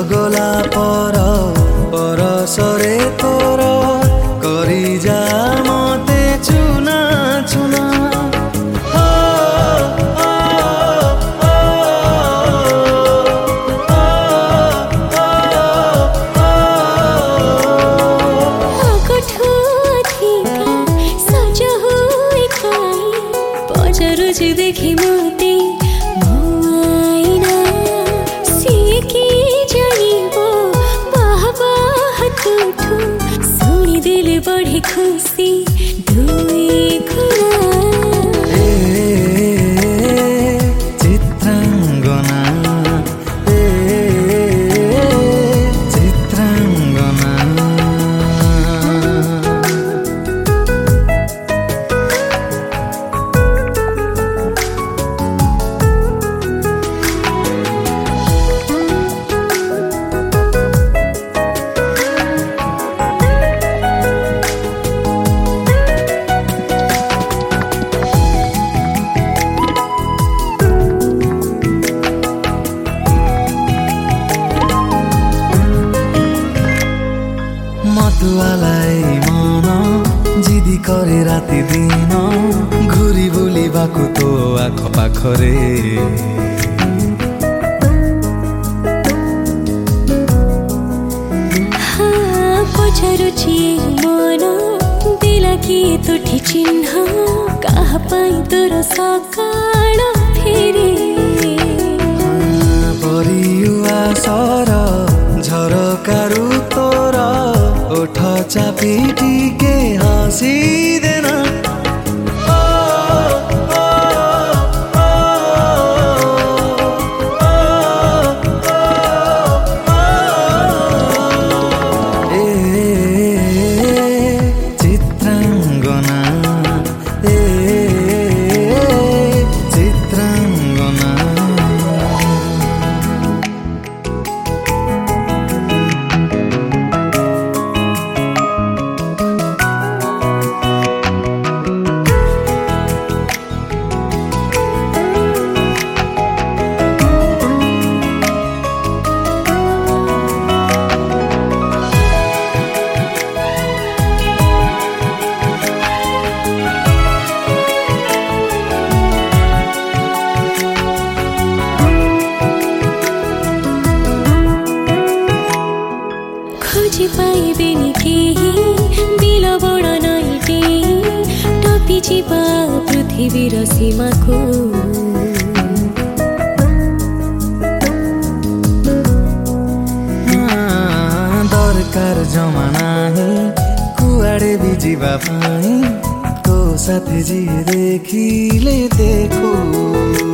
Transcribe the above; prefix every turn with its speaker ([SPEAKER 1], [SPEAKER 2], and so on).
[SPEAKER 1] गला पर परसरे तोर करी जा मते चुना चुना
[SPEAKER 2] देखी मोती मुआइना सिए की जानिबो बाबा हतुठु सुनी दिल बढी खुसी दुई गुणा
[SPEAKER 1] चित्रांगना चित्रांगना मतुवालाई मन जिदी करे राति दिन घुरी बुलिबाको तो आख पाखरे
[SPEAKER 2] पछारुची मन दिला कि तोठी चिन्ह कहाँ पाई तोर सकाळ फेरि
[SPEAKER 1] परियुवा सर झरकारु तोर ओठ चापी टिके हाँसी देना चित्रांगना चित्रांगना
[SPEAKER 2] खोजी पाइबेनी केही बिल बड नैटे टपी जीवा पृथ्वी र सीमाको
[SPEAKER 1] दरकार जमाना कुआडे भी जीवा पाई तो साथी जी देखिले देखो